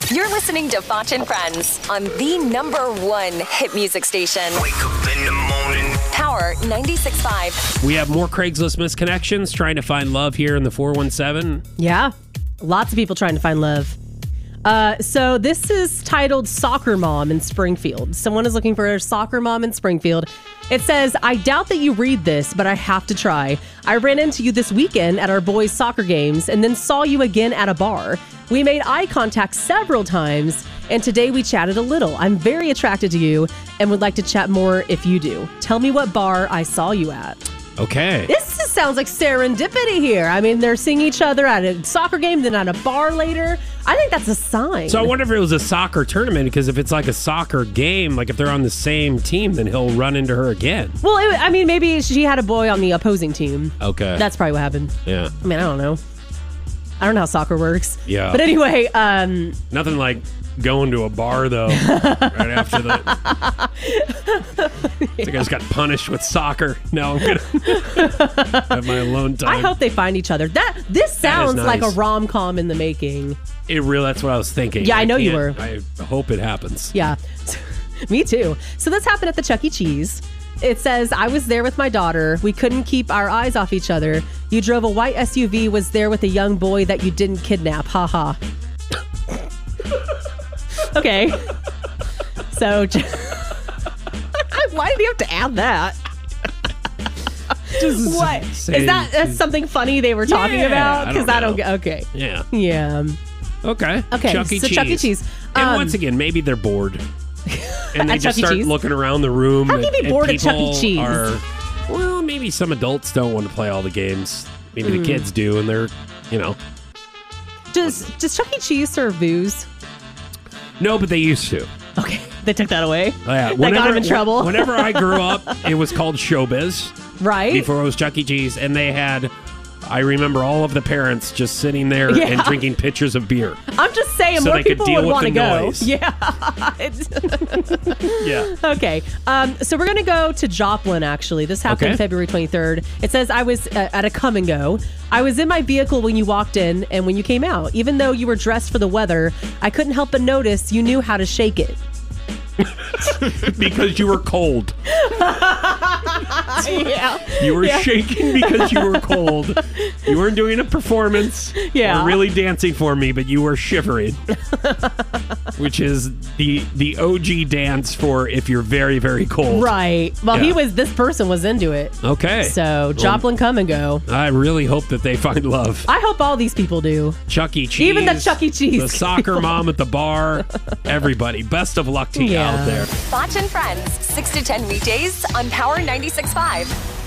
You're listening to Foch and Friends on the #1 hit music station. Wake up in the morning. Power 96.5. We have more Craigslist misconnections trying to find love here in the 417. Yeah, lots of people trying to find love. So this is titled Soccer Mom in Springfield. Someone is looking for a soccer mom in Springfield. It says, I doubt that you read this, but I have to try. I ran into you this weekend at our boys' soccer games and then saw you again at a bar. We made eye contact several times, and today we chatted a little. I'm very attracted to you and would like to chat more if you do. Tell me what bar I saw you at. Okay. This just sounds like serendipity here. I mean, they're seeing each other at a soccer game, then at a bar later. I think that's a sign. So I wonder if it was a soccer tournament, because if it's like a soccer game, like if they're on the same team, then he'll run into her again. Well, I mean, maybe she had a boy on the opposing team. Okay. That's probably what happened. Yeah. I mean, I don't know. I don't know how soccer works. Yeah. But anyway, nothing like going to a bar, though, right after the... I think I just got punished with soccer. Now I'm going to have my alone time. I hope they find each other. This sounds nice. like a rom-com in the making. That's what I was thinking. Yeah, I know you were. I hope it happens. Yeah. Me too. So this happened at the Chuck E. Cheese. It says, I was there with my daughter. We couldn't keep our eyes off each other. You drove a white SUV, was there with a young boy that you didn't kidnap. Ha ha. Okay. So, why did you have to add that? What? Is that something funny they were talking about? Because I don't get. Okay. Yeah. Yeah. Okay. Chuck E. Cheese. And once again, maybe they're bored. And they At just Chuck E. start Cheese? looking around the room. How can you be bored at Chuck E. Cheese? Well, maybe some adults don't want to play all the games. Maybe the kids do, and they're, Does Chuck E. Cheese serve booze? No, but they used to. Okay. They took that away? Oh, yeah. That got him in trouble? Whenever I grew up, it was called Showbiz. Right. Before it was Chuck E. Cheese. And they had... I remember all of the parents just sitting there and drinking pitchers of beer. I'm just saying, so more people would want to go. Noise. Yeah. Yeah. Okay. So we're going to go to Joplin, actually. This happened February 23rd. It says, I was at a come and go. I was in my vehicle when you walked in and when you came out. Even though you were dressed for the weather, I couldn't help but notice you knew how to shake it. Because you were cold. Yeah. You were shaking because you were cold. You weren't doing a performance or really dancing for me, but you were shivering. Which is the OG dance for if you're very, very cold. Right. Well, this person was into it. Okay. So Joplin come and go. I really hope that they find love. I hope all these people do. Chuck E. Cheese. Even the Chuck E. Cheese. The soccer mom at the bar. Everybody. Best of luck to you out there. Foch and Friends, 6 to 10 weekdays on Power 96.5.